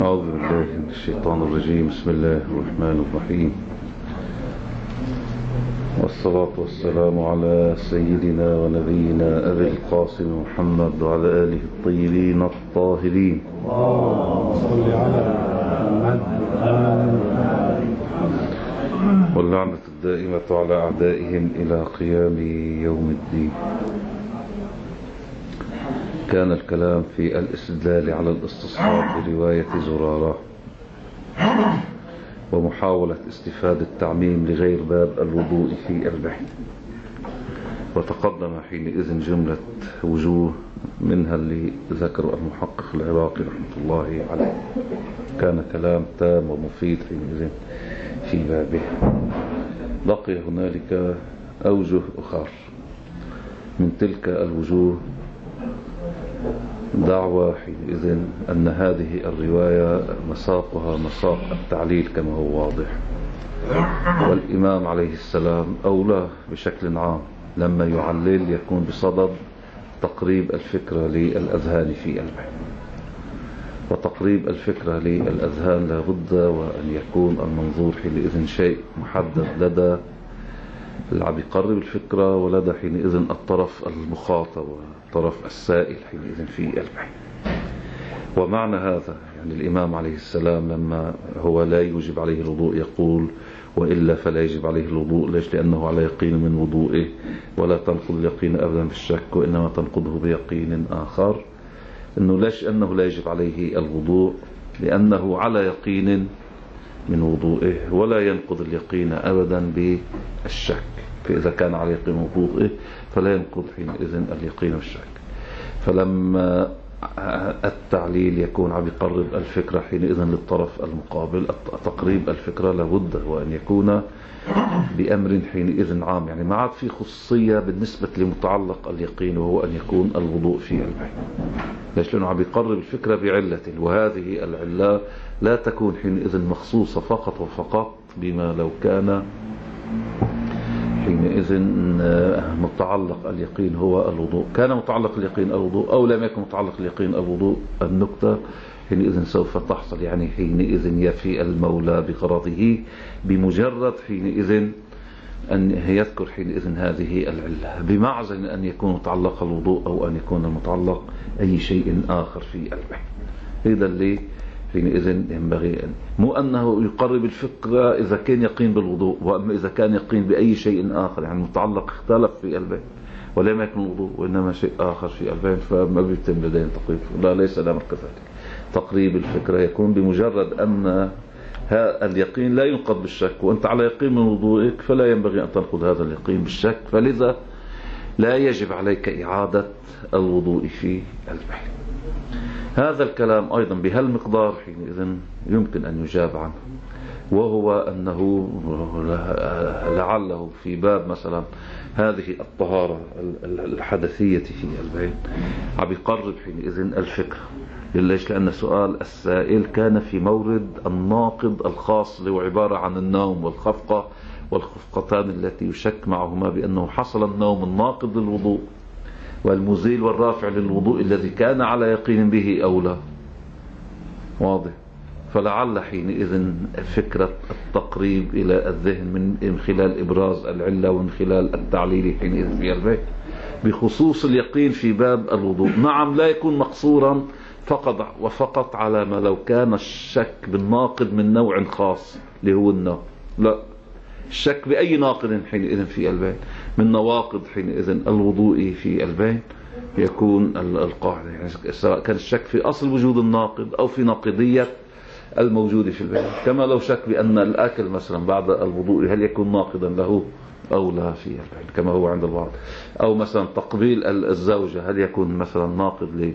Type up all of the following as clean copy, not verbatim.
أعوذ بالله من الشيطان الرجيم. بسم الله الرحمن الرحيم، والصلاة والسلام على سيدنا ونبينا أبي القاسم محمد وعلى آله الطيبين الطاهرين. اللهم صل على محمد. واللعنة الدائمة على أعدائهم إلى قيام يوم الدين. كان الكلام في الاستدلال على الاستصحاب برواية زرارة ومحاولة استفادة التعميم لغير باب الوضوء في البحث، وتقدم حينئذ جملة وجوه منها اللي ذكر المحقق العراقي رحمة الله عليه. كان كلام تام ومفيد حينئذ في بابه. بقي هنالك أوجه أخر. من تلك الوجوه دعوى حينئذ أن هذه الرواية مساقها مساق التعليل كما هو واضح، والإمام عليه السلام أولى بشكل عام لما يعلل يكون بصدد تقريب الفكرة للأذهان في البحث. وتقريب الفكرة للأذهان لابد وأن يكون المنظور حينئذ شيء محدد لدى اللي بيقرب الفكرة ولدى حينئذ الطرف المخاطب والطرف السائل حينئذ في البحث. ومعنى هذا يعني الإمام عليه السلام لما هو لا يوجب عليه الوضوء يقول وإلا فلا يجب عليه الوضوء. ليش؟ لأنه على يقين من وضوئه، ولا تنقض اليقين أبدا بالشك وإنما تنقضه بيقين آخر. إنه ليش أنه لا يجب عليه الوضوء؟ لأنه على يقين من وضوئه ولا ينقض اليقين أبدا بالشك. فإذا كان على يقين وضوئه فلا ينقض حينئذ اليقين والشك. فلما التعليل يكون عم يقرب الفكرة حينئذ للطرف المقابل، تقريب الفكرة لابد وأن يكون بأمر حينئذ عام، يعني ما عاد في خصوصية بالنسبة لمتعلق اليقين وهو أن يكون الوضوء في البحث. ليش؟ لأنه عم يقرب الفكرة بعلة، وهذه العلة لا تكون حينئذ مخصوصة فقط وفقط بما لو كان حينئذ متعلق اليقين هو الوضوء. كان متعلق اليقين الوضوء أو لم يكن متعلق اليقين الوضوء، النكتة حينئذ سوف تحصل. يعني حينئذ يفي المولى بغرضه بمجرد حينئذ أن يذكر حينئذ هذه العلة، بمعزل أن يكون متعلق الوضوء أو أن يكون المتعلق أي شيء آخر في البحث. هذا اللي حينئذ ينبغي مو أنه يقرب الفكرة إذا كان يقين بالوضوء، وأما إذا كان يقين بأي شيء آخر. يعني المتعلق اختلف في البحث ولم يكن الوضوء وإنما شيء آخر في البحث فما بيتم لدينا تقريب. لا، ليس الأمر كذلك. تقريب الفكرة يكون بمجرد أن اليقين لا ينقض بالشك، وأنت على يقين من وضوئك فلا ينبغي أن تنقض هذا اليقين بالشك، فلذا لا يجب عليك إعادة الوضوء في البحث. هذا الكلام أيضا بهالمقدار حينئذ يمكن أن يجاب عنه، وهو أنه لعله في باب مثلا هذه الطهارة الحدثية في البيت عم يقرب حينئذ الفكرة. ليش؟ لأن سؤال السائل كان في مورد الناقض الخاص اللي هو عبارة عن النوم والخفقة والخفقتان التي يشك معهما بأنه حصل النوم الناقض للوضوء والمزيل والرافع للوضوء الذي كان على يقين به أو لا. واضح؟ فلعل حينئذ فكرة التقريب إلى الذهن من خلال إبراز العلة ومن خلال التعليل حينئذ في البيت بخصوص اليقين في باب الوضوء. نعم، لا يكون مقصورا فقط وفقط على ما لو كان الشك بالناقض من نوع خاص اللي هو النوم. لا، الشك بأي ناقض حينئذ في البيت من نواقض حينئذ الوضوء في البيت يكون القاعدة، يعني سواء كان الشك في أصل وجود الناقض أو في ناقضية الموجود في البيت. كما لو شك بأن الأكل مثلا بعد الوضوء هل يكون ناقضا له أو لا في البيت كما هو عند البعض، أو مثلا تقبيل الزوجة هل يكون مثلا ناقض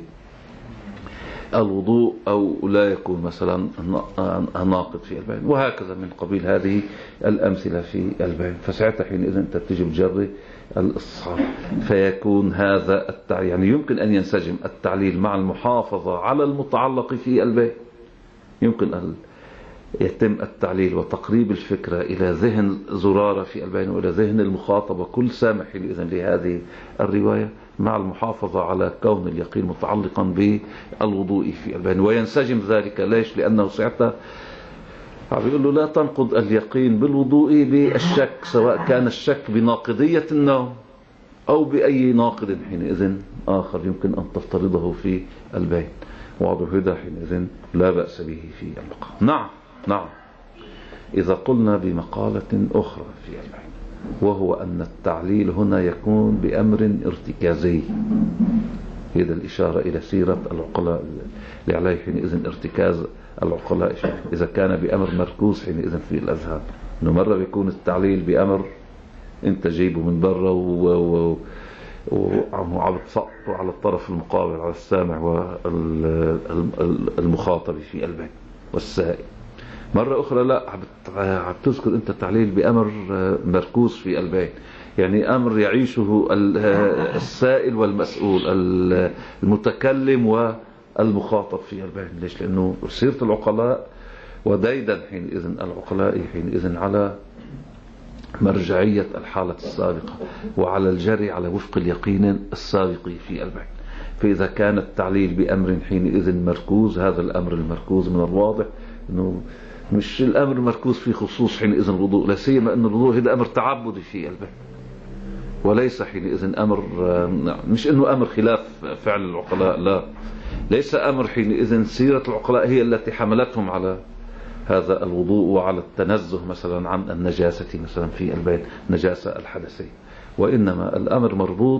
للوضوء أو لا يكون مثلا ناقض في البيت، وهكذا من قبيل هذه الأمثلة في البيت. فساعتها حينئذ أنت تجي بجري الإصحاب، فيكون هذا يعني يمكن أن ينسجم التعليل مع المحافظة على المتعلق في البيت. يمكن يتم التعليل وتقريب الفكرة إلى ذهن زرارة في البين وإلى ذهن المخاطب وكل سامع حينئذ لهذه الرواية، مع المحافظة على كون اليقين متعلقا بالوضوء في البين. وينسجم ذلك ليش؟ لأنه ساعتها بيقول له لا تنقض اليقين بالوضوء بالشك، سواء كان الشك بناقضية النوم أو بأي ناقض حينئذ آخر يمكن أن تفترضه في البين. واضح هذا حينئذ لا بأس به في المقام. نعم إذا قلنا بمقالة أخرى في البين، وهو أن التعليل هنا يكون بأمر ارتكازي. هذا الإشارة إلى سيرة العقلاء اللي عليه حينئذ ارتكاز العقلاء. إذا كان بأمر مركوز حينئذ في الأذهان، إنه مرة بيكون التعليل بأمر أنت جيبه من برا وعم تسقطه على الطرف المقابل، على السامع والمخاطب في البين والسائل. مرة أخرى لا، عم تذكر أنت تعليل بأمر مركوز في البين، يعني أمر يعيشه السائل والمسؤول، المتكلم والمخاطب في البين. ليش؟ لأنه سيرة العقلاء وديدا حينئذ العقلاء حينئذ على مرجعية الحالة السابقة وعلى الجري على وفق اليقين السابق في البين. فإذا كان التعليل بأمر حينئذ مركوز، هذا الأمر المركوز من الواضح أنه مش الأمر المركوز في خصوص حينئذ الوضوء، لا سيما أن الوضوء هذا أمر تعبدي في البين، وليس حينئذ أمر، مش أنه أمر خلاف فعل العقلاء، لا، ليس أمر حينئذ سيرة العقلاء هي التي حملتهم على هذا الوضوء وعلى التنزه مثلا عن النجاسة مثلا في البين، نجاسة الحدثية، وإنما الأمر مربوط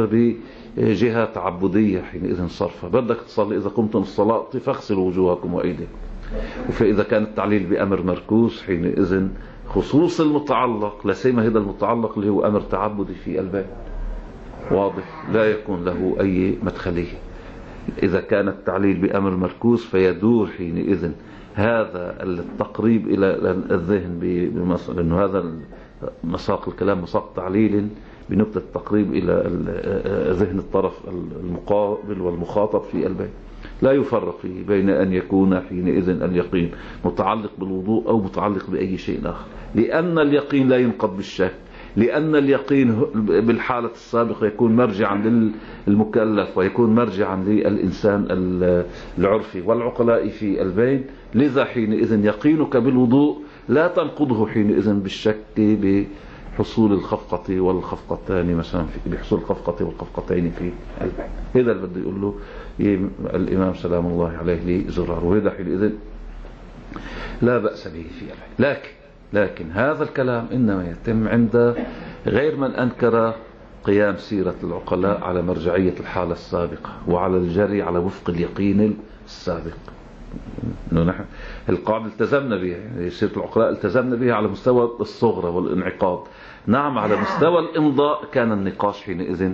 بجهة تعبدية حينئذ صرفة. بدك تصلي، إذا قمتم الصلاة فاغسلوا وجوهكم وأيديكم. فإذا كان التعليل بأمر مركوز حينئذ خصوص المتعلق، لا سيما هذا المتعلق اللي هو أمر تعبدي في البين، واضح لا يكون له أي مدخلية. إذا كان التعليل بأمر مركوز فيدور حينئذ هذا التقريب إلى الذهن لأنه هذا مساق الكلام مساق تعليل بنقطة التقريب إلى ذهن الطرف المقابل والمخاطب في البين. لا يفرق فيه بين أن يكون حينئذ اليقين متعلق بالوضوء أو متعلق بأي شيء آخر، لأن اليقين لا ينقض بالشك، لأن اليقين بالحالة السابقة يكون مرجعا للمكلف ويكون مرجعا للإنسان العرفي والعقلاء في البين. لذا حينئذ يقينك بالوضوء لا تنقضه حينئذ بالشك بحصول الخفقة والخفقتان مثلا، بحصول الخفقة والخفقتين في البين. هذا اللي بده يقول له الإمام سلام الله عليه لزرار، وهذا حينئذ لا بأس به في البين. لكن هذا الكلام إنما يتم عند غير من أنكر قيام سيرة العقلاء على مرجعية الحالة السابقة وعلى الجري على وفق اليقين السابق. نحن القاعدة التزمنا بها، يعني سيرة العقلاء التزمنا بها على مستوى الصغرى والانعقاد. نعم على مستوى الإمضاء كان النقاش حينئذ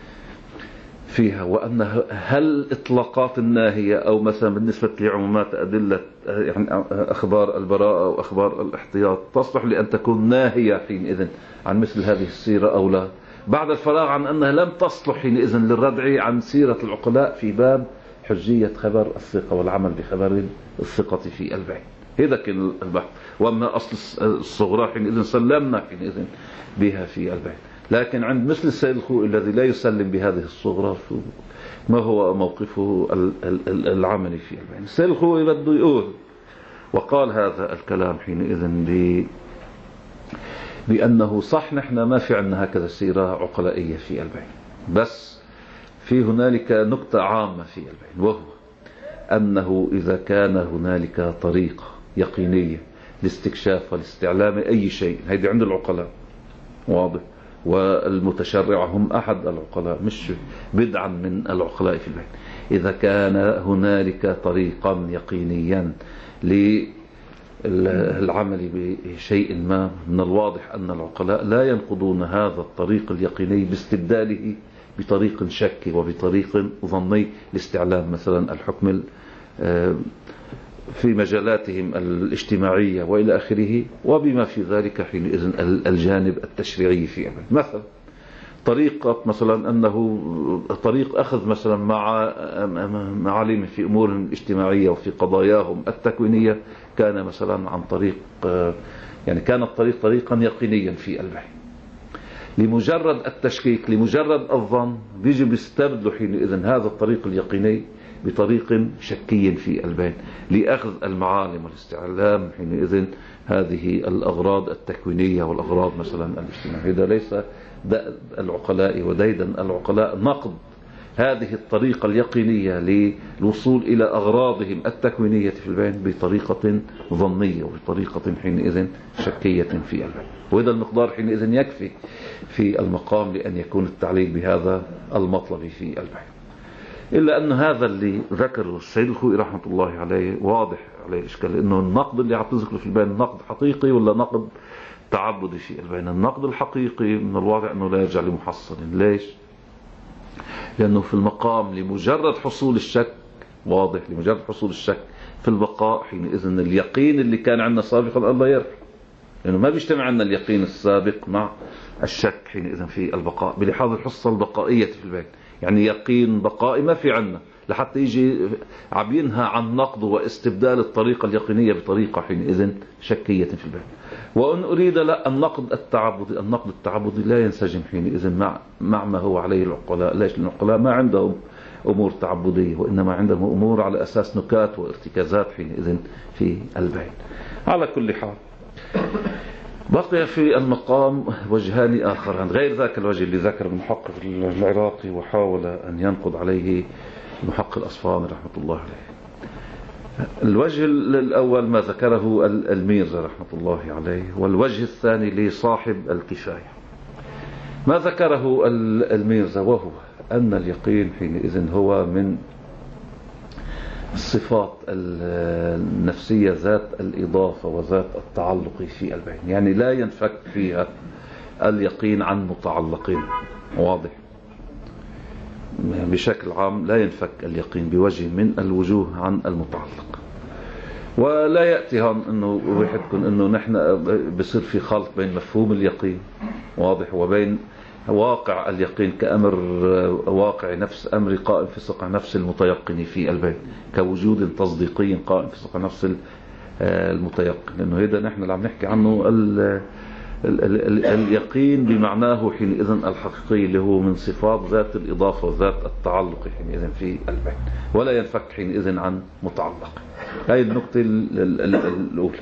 فيها، وأن هل إطلاقات الناهية أو مثلا بالنسبة لعمومات أدلة يعني أخبار البراءة أو أخبار الاحتياط تصلح لأن تكون ناهية حينئذ عن مثل هذه السيرة أو لا، بعد الفراغ عن أنها لم تصلح حينئذ للردع عن سيرة العقلاء في باب حجية خبر الثقة والعمل بخبر الثقة في البين. هذا كان البحث. وأما أصل الصغرى حينئذ سلمنا حينئذ بها في البين. لكن عند مثل السيد الخوئي الذي لا يسلم بهذه الصغرى، ما هو موقفه العملي في البين؟ السيد الخوئي بده يقول، وقال هذا الكلام حينئذ بأنه صح نحن ما في عندنا هكذا سيرة عقلائية في البين، بس في هنالك نقطة عامة في البين، وهو أنه إذا كان هنالك طريقة يقينية لاستكشاف والاستعلام أي شيء، هيدي عند العقلاء واضح، والمتشرع هم أحد العقلاء مش بدعا من العقلاء في البين. إذا كان هنالك طريقا يقينيا للعمل بشيء ما، من الواضح أن العقلاء لا ينقضون هذا الطريق اليقيني باستبداله بطريق شكي وبطريق ظني لاستعلام مثلا الحكم في مجالاتهم الاجتماعية وإلى آخره، وبما في ذلك حينئذ الجانب التشريعي في مثلا طريقة مثلا أنه طريق أخذ مثلا مع معالم في أمور اجتماعية وفي قضاياهم التكوينية كان مثلا عن طريق يعني كان الطريق طريقا يقينيا في البحث. لمجرد التشكيك لمجرد الظن بيجي بيستبدلوا حينئذ هذا الطريق اليقيني بطريق شكي في البين لأخذ المعالم والاستعلام حينئذ هذه الأغراض التكوينية والأغراض مثلا الاجتماعية. هذا ليس دأب العقلاء وديدا العقلاء نقد هذه الطريقة اليقينية للوصول إلى أغراضهم التكوينية في البين بطريقة ظنية وبطريقة حينئذ شكية في البين. وهذا المقدار حينئذ يكفي في المقام لأن يكون التعليل بهذا المطلب في البين. إلا أن هذا اللي ذكره السيد الخوئي رحمة الله عليه واضح عليه الإشكال، إنه النقد اللي عطذكره في البين نقد حقيقي ولا نقد تعبدي في البين. النقد الحقيقي من الواضح أنه لا يرجع لمحصل. ليش؟ لأنه في المقام لمجرد حصول الشك واضح لمجرد حصول الشك في البقاء حينئذ اليقين اللي كان عندنا سابقا الله يرجع، لأنه ما بيجتمع عندنا اليقين السابق مع الشك حينئذ في البقاء بلحاظ الحصة البقائية في البين. يعني يقين بقائي ما في عنا لحتى يجي عبينها عن نقض واستبدال الطريقة اليقينية بطريقة حينئذ شكية في البين. وأن أريد لا النقد التعبدي لا ينسجم حينئذ مع ما هو عليه العقلاء. ليش؟ لأن العقلاء ما عندهم أمور تعبدية وإنما عندهم أمور على أساس نكات وارتكازات حينئذ في البين. على كل حال بقي في المقام وجهان آخران غير ذاك الوجه اللي ذكر المحقق العراقي وحاول أن ينقض عليه المحقق الأصفهاني رحمة الله عليه. الوجه الأول ما ذكره الميرزا رحمة الله عليه، والوجه الثاني لصاحب الكفاية ما ذكره الميرزا، وهو أن اليقين حينئذ هو من الصفات النفسية ذات الإضافة وذات التعلق في البين. يعني لا ينفك فيها اليقين عن متعلقين. واضح؟ بشكل عام لا ينفك اليقين بوجه من الوجوه عن المتعلق. ولا يأتي هون انه وحدكم انه نحن بصير في خلط بين مفهوم اليقين واضح وبين واقع اليقين كأمر واقع نفس أمر قائم في صقع نفس المتيقن في البين كوجود تصديقي قائم في صقع نفس المتيقن. لأنه هذا نحن اللي عم نحكي عنه اليقين بمعناه حينئذ الحقيقي اللي هو من صفات ذات الإضافة وذات التعلق حينئذ في البين ولا ينفك حينئذ عن متعلق. هذه النقطة الأولى.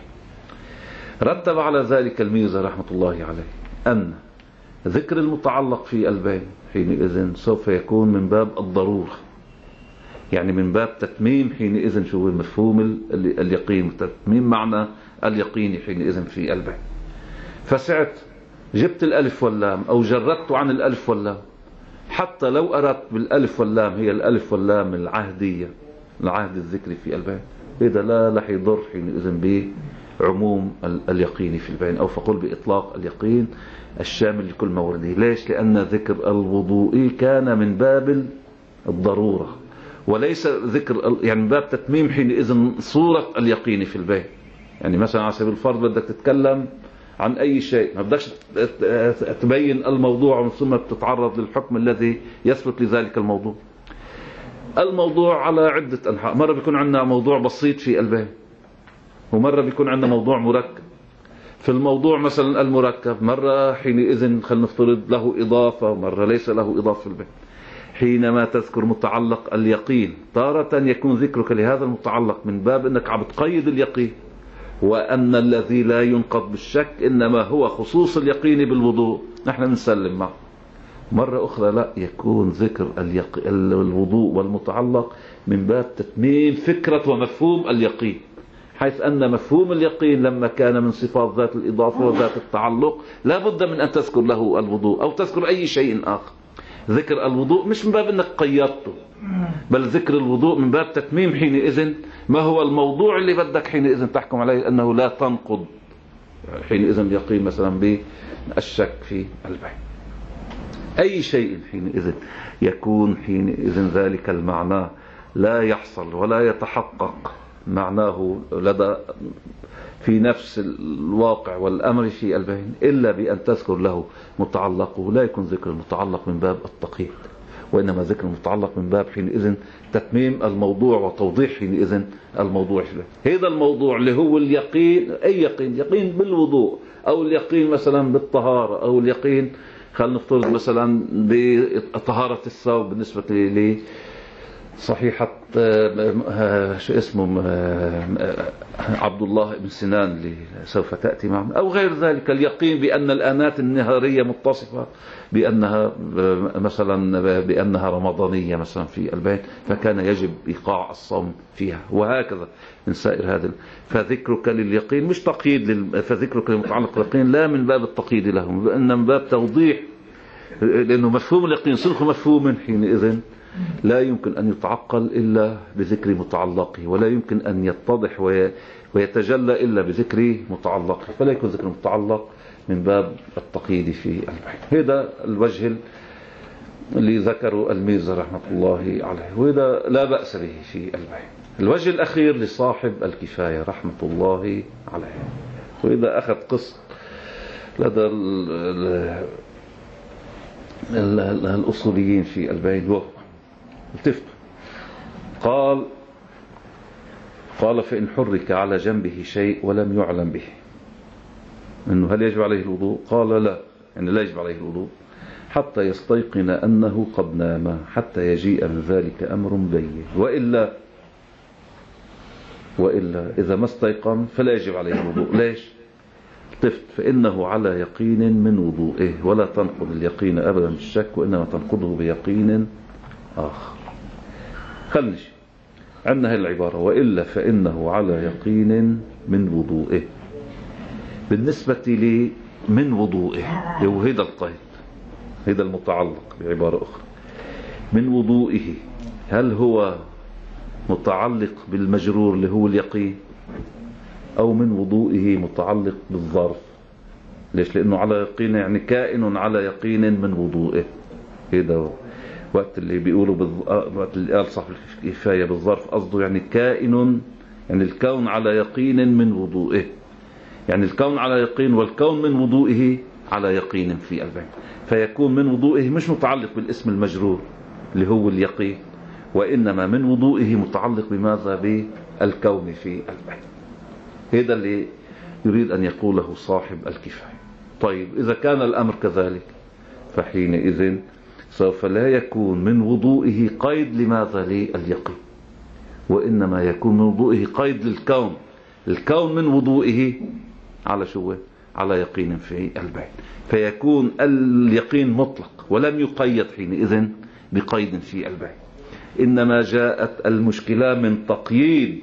رتب على ذلك الميرزا رحمة الله عليه أن ذكر المتعلق في البين حينئذ سوف يكون من باب الضرورة، يعني من باب تتميم حينئذ شو مفهوم اليقين تتميم معنى اليقين حينئذ في البين. فسعت جبت الألف واللام أو جردت عن الألف واللام، حتى لو أردت بالألف واللام هي الألف واللام العهدية العهد الذكري في البين، إذا لا رح يضر حينئذ بعموم اليقين في البين، أو فقل بإطلاق اليقين الشامل لكل مورده. ليش؟ لأن ذكر الوضوء كان من باب الضرورة وليس ذكر يعني من باب تتميم حينئذ صورة اليقين في البين. يعني مثلا على سبيل الفرض بدك تتكلم عن أي شيء ما بدكش تبين الموضوع ومن ثم بتتعرض للحكم الذي يثبت لذلك الموضوع. الموضوع على عدة أنحاء، مرة بيكون عندنا موضوع بسيط في البين ومرة بيكون عندنا موضوع مركب. في الموضوع مثلا المركب مرة حينئذ خلينا نفترض له إضافة ومرة ليس له إضافة في البين. حينما تذكر متعلق اليقين تارة يكون ذكرك لهذا المتعلق من باب أنك عم تقيد اليقين وأن الذي لا ينقض بالشك إنما هو خصوص اليقين بالوضوء، نحن نسلم معه. مرة أخرى لا، يكون ذكر الوضوء والمتعلق من باب تتميم فكرة ومفهوم اليقين، حيث أن مفهوم اليقين لما كان من صفات ذات الإضافة وذات التعلق لا بد من أن تذكر له الوضوء أو تذكر أي شيء آخر. ذكر الوضوء مش من باب أنك قيدته، بل ذكر الوضوء من باب تتميم حينئذ ما هو الموضوع اللي بدك حينئذ تحكم عليه أنه لا تنقض حينئذ اليقين مثلا بالشك في البين. أي شيء حينئذ يكون حينئذ ذلك المعنى لا يحصل ولا يتحقق معناه لدى في نفس الواقع والأمر في البين إلا بأن تذكر له متعلقه. لا يكون ذكر المتعلق من باب التقييد، وإنما ذكر المتعلق من باب حينئذ تتميم الموضوع وتوضيح حينئذ الموضوع. هذا الموضوع اللي هو اليقين، أي يقين، يقين بالوضوء أو اليقين مثلا بالطهارة أو اليقين خلينا نفترض مثلا بطهارة الثوب بالنسبة لي صحيحة شو اسمه عبد الله بن سنان اللي سوف تأتي معه، أو غير ذلك. اليقين بأن الآنات النهارية متصفة بأنها مثلا بأنها رمضانية مثلا في البيت، فكان يجب إيقاع الصوم فيها، وهكذا من سائر هذا. فذكرك لليقين مش تقييد فذكرك للمتعلق باليقين لا من باب التقييد لهم، وإنما من باب توضيح، لأنه مفهوم اليقين صنخ مفهوم حينئذ لا يمكن أن يتعقل إلا بذكر متعلقه، ولا يمكن أن يتضح ويتجلى إلا بذكر متعلقه، فلا يكون ذكر متعلق من باب التقييد في البحث. هذا الوجه اللي ذكره الميزة رحمة الله عليه، وهذا لا بأس به في البحث. الوجه الأخير لصاحب الكفاية رحمة الله عليه، وإذا أخذ قسط لدى الأصوليين في البين، وهو التفت قال فإن حرك على جنبه شيء ولم يعلم به إنه هل يجب عليه الوضوء؟ قال لا، يعني لا يجب عليه الوضوء حتى يستيقن أنه قد نام حتى يجيء من ذلك أمر بين، وإلا إذا ما استيقن فلا يجب عليه الوضوء. ليش؟ التفت فإنه على يقين من وضوئه، ولا تنقض اليقين أبدا بالشك، وإنما تنقضه بيقين آخر. خلنش عندنا هذه العبارة وإلا فإنه على يقين من وضوئه. بالنسبة لي من وضوئه هو هذا القيد، هذا المتعلق بعبارة أخرى. من وضوئه هل هو متعلق بالمجرور اللي هو اليقين، أو من وضوئه متعلق بالظرف؟ ليش؟ لأنه على يقين يعني كائن على يقين من وضوئه. هذا وقت اللي بيقولوا وقت اللي قال صاحب الكفاية بالظرف قصده يعني كائن، يعني الكون على يقين من وضوئه، يعني الكون على يقين والكون من وضوئه على يقين في البين، فيكون من وضوئه مش متعلق بالاسم المجرور اللي هو اليقين، وإنما من وضوئه متعلق بماذا؟ بالكون في البين. هذا اللي يريد أن يقوله صاحب الكفاية. طيب إذا كان الأمر كذلك فحينئذ سوف لا يكون من وضوئه قيد لماذا؟ لليقين، وإنما يكون من وضوئه قيد للكون. الكون من وضوئه على شو؟ على يقين في البين، فيكون اليقين مطلق ولم يقيد حينئذ بقيد في البين. إنما جاءت المشكلة من تقييد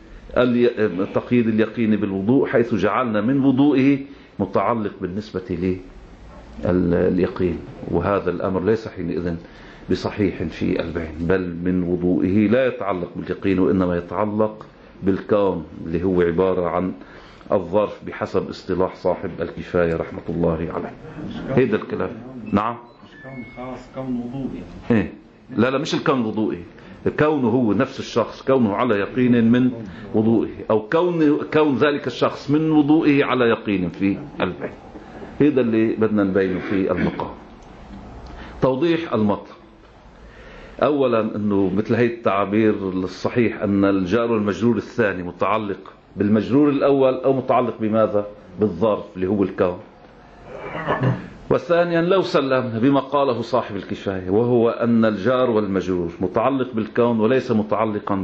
اليقين بالوضوء، حيث جعلنا من وضوئه متعلق بالنسبة لليقين، وهذا الأمر ليس حينئذ بصحيح في البين، بل من وضوئه لا يتعلق باليقين وإنما يتعلق بالكون اللي هو عبارة عن الظرف بحسب اصطلاح صاحب الكفاية رحمة الله عليه. هذا الكلام. نعم، مش كون خاص، كون وضوئي. إيه؟ لا مش الكون وضوئي، كونه هو نفس الشخص كونه على يقين من وضوئه، أو كون ذلك الشخص من وضوئه على يقين في البين. هذا اللي بدنا نبينه في المقام. توضيح المطلب. أولا أنه مثل هذه التعابير الصحيح أن الجار والمجرور الثاني متعلق بالمجرور الأول أو متعلق بماذا؟ بالظرف اللي هو الكون. وثانيا لو سلمنا بما قاله صاحب الكفاية، وهو أن الجار والمجرور متعلق بالكون وليس متعلقا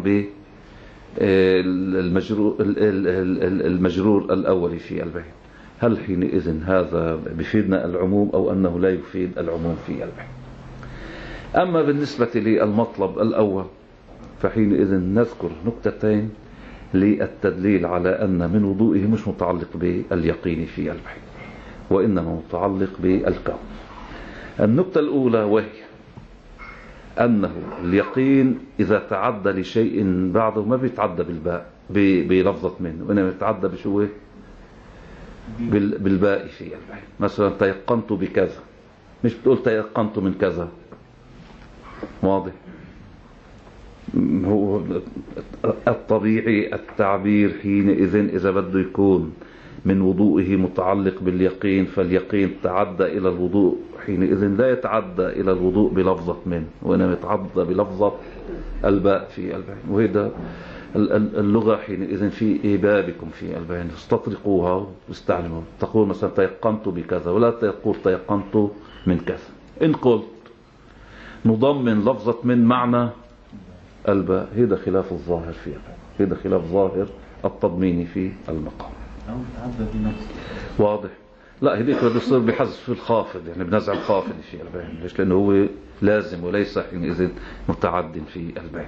بالمجرور الأول في البين، هل حينئذ هذا بيفيدنا العموم أو أنه لا يفيد العموم في البين؟ أما بالنسبة للمطلب الأول فحينئذ نذكر نكتتين للتدليل على أن من وضوئه مش متعلق باليقين في البين وإنما متعلق بالكون. النكتة الأولى وهي أنه اليقين إذا تعدى لشيء بعده ما بيتعدى بالباء بلفظة منه، وإنما يتعدى بشوه بالباء في البين. مثلا تيقنت بكذا، مش بتقول تيقنت من كذا، واضح؟ هو الطبيعي التعبير حينئذ إذا بده يكون من وضوئه متعلق باليقين، فاليقين تعدى إلى الوضوء، حينئذ لا يتعدى إلى الوضوء بلفظة من، وإنما يتعدى بلفظة الباء في البين. وهذا اللغة حينئذ في بابكم في البين، استطرقوها واستعلموا. تقول مثلا تيقنت بكذا، ولا تقول تيقنت من كذا. إن قلت نضمن لفظة من معنى الباء، هذا خلاف الظاهر في البين، هذا خلاف ظاهر التضمين في المقام. أو تعدى بنفسه. واضح؟ لا، هذيك بده يصير بحذف الخافض، يعني بنزع الخافض في البين. ليش؟ لأنه هو لازم وليس حينئذ متعد في البين.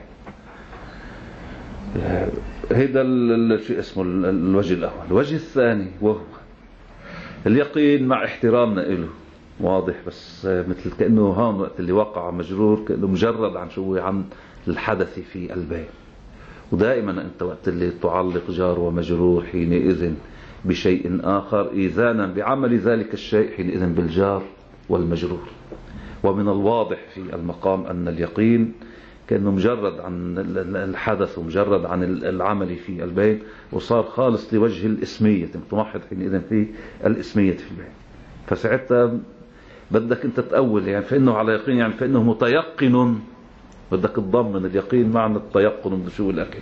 هذا الشيء اسمه الوجه الأول. الوجه الثاني وهو اليقين مع احترامنا له، واضح، بس مثل كأنه هون وقت اللي وقع مجرور كأنه مجرد عن شو، عن الحدث في البين. ودائما أنت وقت اللي تعلق جار ومجرور حينئذ بشيء آخر إيذانا بعمل ذلك الشيء حينئذ بالجار والمجرور. ومن الواضح في المقام أن اليقين كأنه مجرد عن الحدث ومجرد عن العمل في البين، وصار خالص لوجه الاسمية، متوحد حينئذ في الاسمية في البين. فساعتها بدك أنت تأول، يعني فإنه على يقين، يعني فإنه متيقن، بدك تضمن اليقين معنى التيقن من شو الأكل،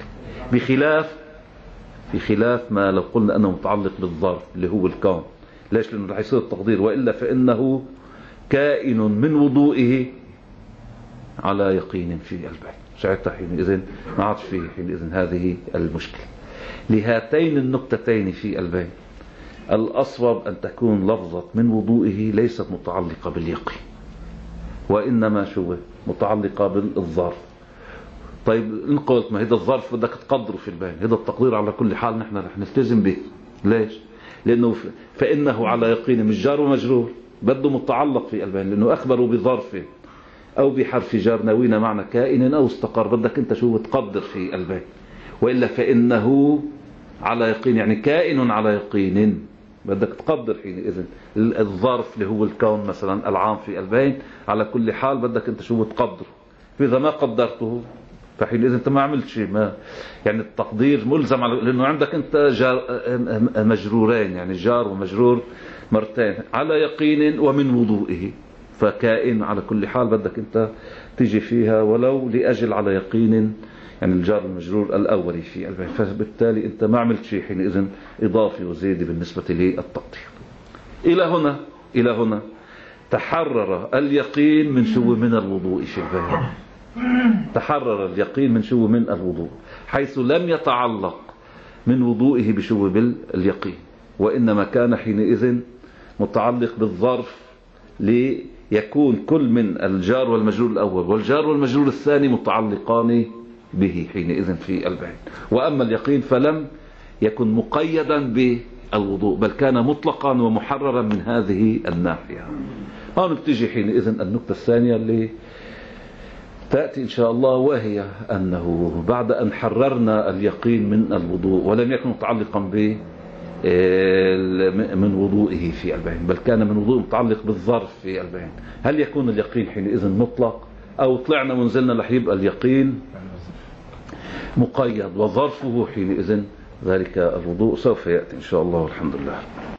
بخلاف ما لو قلنا أنه متعلق بالظرف اللي هو الكون. ليش؟ لأنه رح يصير التقدير وإلا فإنه كائن من وضوئه على يقين في البين. ساعتها حينئذ ما عادش فيه حينئذ هذه المشكلة. لهاتين النكتتين في البين الأصوب أن تكون لفظة من وضوئه ليست متعلقة باليقين، وإنما شو متعلقة بالظرف. طيب إن قلت ما هذا الظرف بدك تقدره في البين، هذا التقدير على كل حال نحن رح نلتزم به. ليش؟ لأنه فإنه على يقين مش جار ومجرور، بده متعلق في البين، لأنه أخبروا بظرف أو بحرف جار نوين معنى كائن أو استقر، بدك أنت شو تقدر في البين. وإلا فإنه على يقين يعني كائن على يقين، بدك تقدر حينئذ الظرف اللي هو الكون مثلا العام في البين، على كل حال بدك انت شو تقدره. فاذا ما قدرته فحينئذ انت ما عملت شيء، ما يعني التقدير ملزم على، لانه عندك انت جار مجرورين، يعني جار ومجرور مرتين، على يقين ومن وضوئه، فكائن على كل حال بدك انت تيجي فيها ولو لاجل على يقين، يعني الجار المجرور الأولي في البين. فبالتالي أنت ما عملت شيء حينئذ إضافي وزيادة بالنسبة للتقدير. إلى هنا تحرر اليقين من شو، من الوضوء في البين. تحرر اليقين من شو، من الوضوء، حيث لم يتعلق من وضوئه بشو، باليقين، وإنما كان حينئذ متعلق بالظرف، ليكون كل من الجار والمجرور الأول والجار والمجرور الثاني متعلقان به حينئذ في البين. وأما اليقين فلم يكن مقيدا بالوضوء، بل كان مطلقا ومحررا من هذه الناحية. هون بتجي حينئذ النقطة الثانية اللي تأتي إن شاء الله، وهي أنه بعد أن حررنا اليقين من الوضوء ولم يكن متعلقا من وضوئه في البين، بل كان من وضوء متعلق بالظرف في البين، هل يكون اليقين حينئذ مطلق، أو طلعنا ونزلنا رح يبقى اليقين مقيد وظرفه حينئذ ذلك الوضوء؟ سوف يأتي إن شاء الله والحمد لله.